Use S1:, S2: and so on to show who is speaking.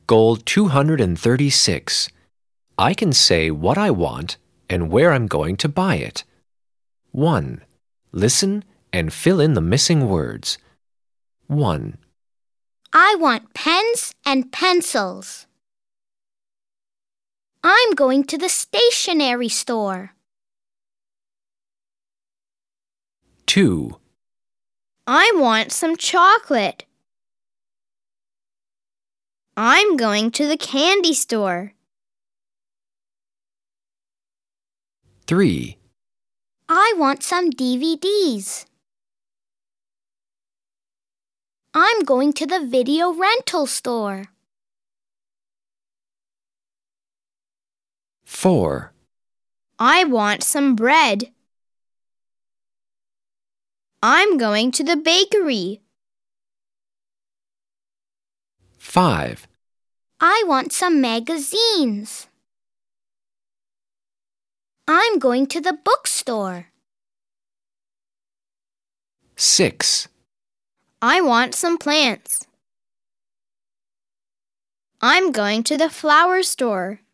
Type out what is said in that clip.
S1: Goal 236. I can say what I want and where I'm going to buy it. 1. Listen and fill in the missing words. 1,
S2: I want pens and pencils. I'm going to the stationery store.
S1: 2,
S2: I want some chocolate. I'm going to the candy store.
S1: 3,
S2: I want some DVDs. I'm going to the video rental store.
S1: 4,
S2: I want some bread. I'm going to the bakery.
S1: 5,
S2: I want some magazines. I'm going to the bookstore.
S1: 6,
S2: I want some plants. I'm going to the flower store.